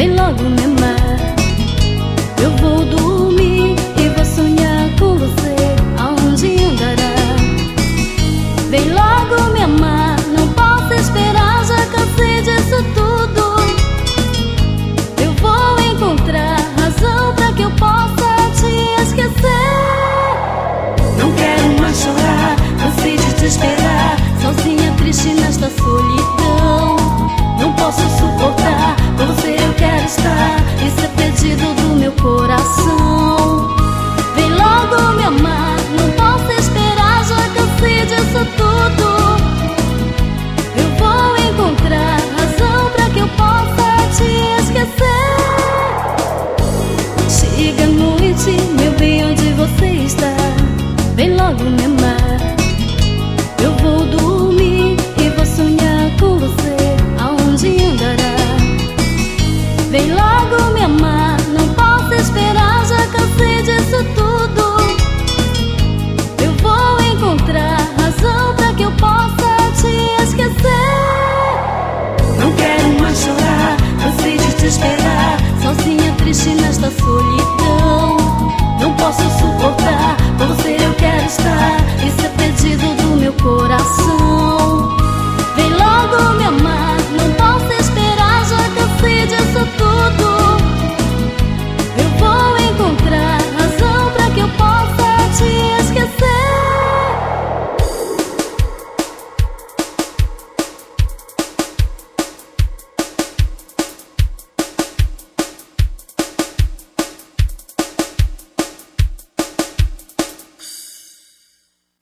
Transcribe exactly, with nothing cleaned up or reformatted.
vem logo me amar. Eu vou dormir e vou sonhar com você, aonde andará. Vem logo me amar, não posso esperar, já cansei disso tudo. Eu vou encontrar razão pra que eu possa te esquecer. Não quero mais chorar, cansei de te esperar, sozinha, triste nesta solidão. Não posso suportar, com você eu quero estar, esse é pedido do meu coração. Vem logo me amar, não posso esperar, já cansei disso tudo. Eu vou encontrar razão pra que eu possa te esquecer. Chega a noite, meu bem, onde você está? Vem logo me amar. Eu vou dormir e vou sonhar com você, aonde andará. Vem logo me amar, não posso esperar, já cansei disso tudo. Eu vou encontrar razão pra que eu possa te esquecer. Não quero mais chorar, cansei de te esperar, sozinha, triste nesta solidão. Não posso suportar, com você eu quero estar, esse é pedido do meu coração.